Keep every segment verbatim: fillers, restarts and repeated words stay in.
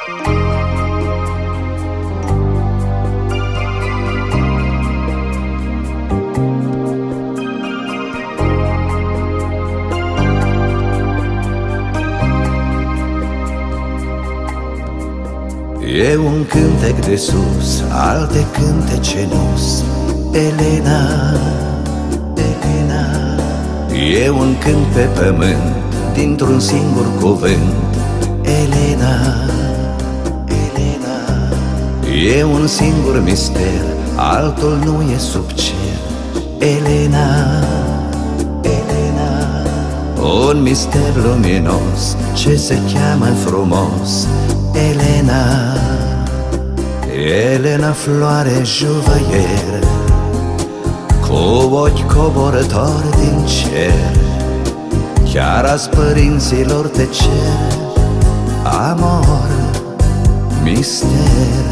E un cântec de sus, alte cântece nu-s, Elena, Elena. E un cânt pe pământ, dintr-un singur cuvânt, Elena, Elena. E un singur mister, altul nu e sub cer, Elena, Elena. Un mister luminos, ce se cheamă frumos, Elena, Elena, floare juvăier, cu ochi coborători din cer. Chiar azi părinților te cer amor, mister.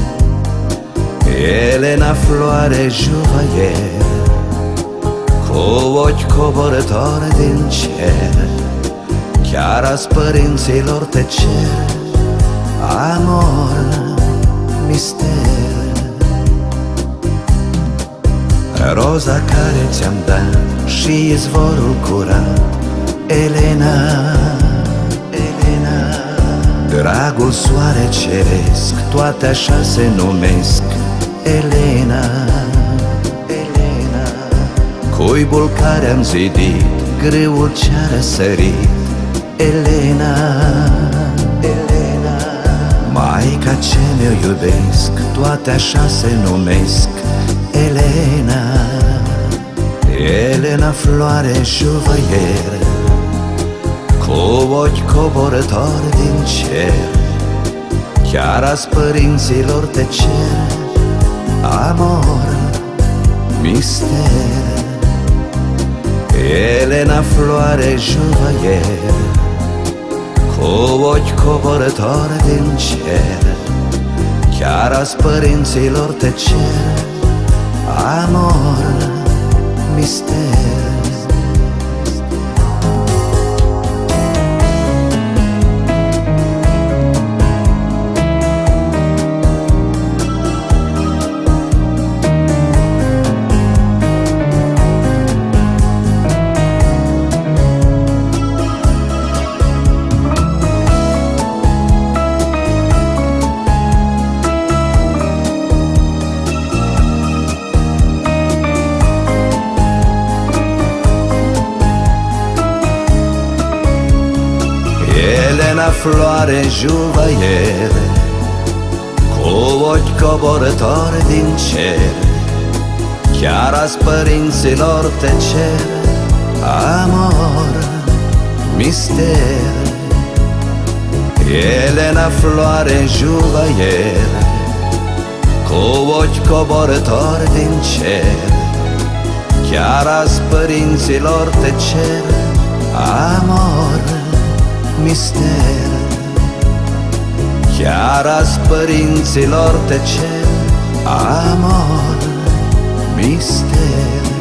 Elena, floare juvăier, cu ochi coborători din cer. Chiar azi părinților te cer amor, mister. Roza care ți-am dat și izvorul curat, Elena, Elena. Dragul soare ceresc, toate așa se numesc, Elena, Elena. Cuibul care am zidit, grâul ce-a răsărit, Elena, Elena. Maica ce mi-o iubesc, toate așa se numesc, Elena, Elena, floare juvăier, cu ochi coborători din cer. Chiar azi părinților te cer amor, mister. Elena, floare juvăier, cu ochi coborători din cer. Chiar azi părinților te cer amor, mister. Elena, floare juvăier, cu ochi coborători din cer. Chiar azi părinților te cer amor, mister. Elena, floare juvăier, cu ochi coborători din cer. Chiar azi părinților te cer amor, mister. Chiar azi părinților te cer amor, mister.